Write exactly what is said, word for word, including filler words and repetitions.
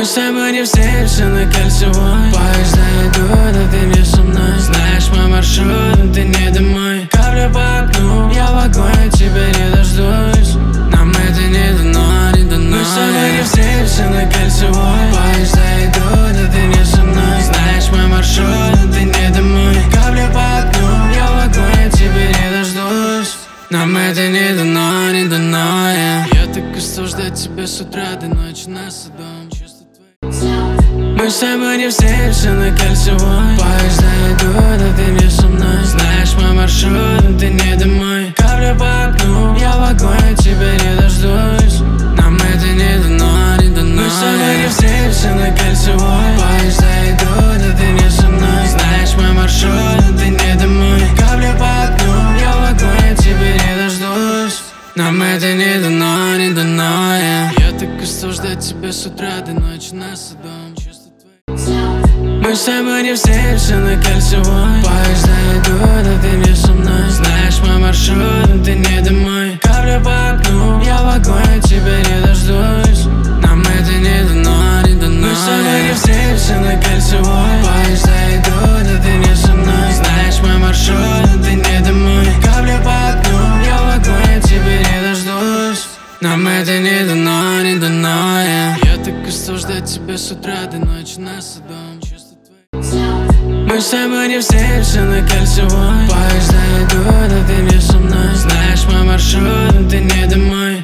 Мы с тобой не встретимся на кольцевой. Поезд дойду, да ты не со мной. Знаешь мой маршрут, ты не домой. Капля по окну, я в вагоне, тебя не дождусь. Нам это не дано, не дано. Мы с тобой не встретимся на кольцевой. Поезд дойду, да ты не со мной. Знаешь мой маршрут, ты не домой. Капля по окну, я в вагоне, тебя не дождусь. Нам это не дано, не дано, yeah. Я так устал ждать тебя с утра до ночи на садом. Мы с тобой не встретимся на кольцевой. Поезд дойду, да ты не со мной. Знаешь мой маршрут, ты не домой. Капля по окну, я в вагоне, тебя не дождусь. Нам это не дано, не дано. Мы с тобой не встретимся на кольцевой. Поезд дойду, да ты не со мной. Знаешь мой маршрут, ты не домой. Капля по окну, я в вагоне, тебя не дождусь. Нам это не дано, не дано, yeah. Я так устал ждать тебя с утра до ночи на садом. Мы с тобой не встретимся на кольцевой. Поезд дойду, да ты не со мной. Знаешь мой маршрут, ты не домой. Капля по окну, я в вагоне, тебя не дождусь. Нам это не дано, не дано. Мы с тобой не встретимся на кольцевой. Поезд дойду, да ты не со мной. Знаешь мой маршрут, ты не домой. Капля по окну, я в вагоне, тебя не дождусь. Нам это не дано, не дано, yeah. Я так устал ждать тебя с утра до ночи на садом. Мы с тобой не встретимся на кольцевой. Поезд дойду, да ты не со мной. Знаешь мой маршрут, ты не домой.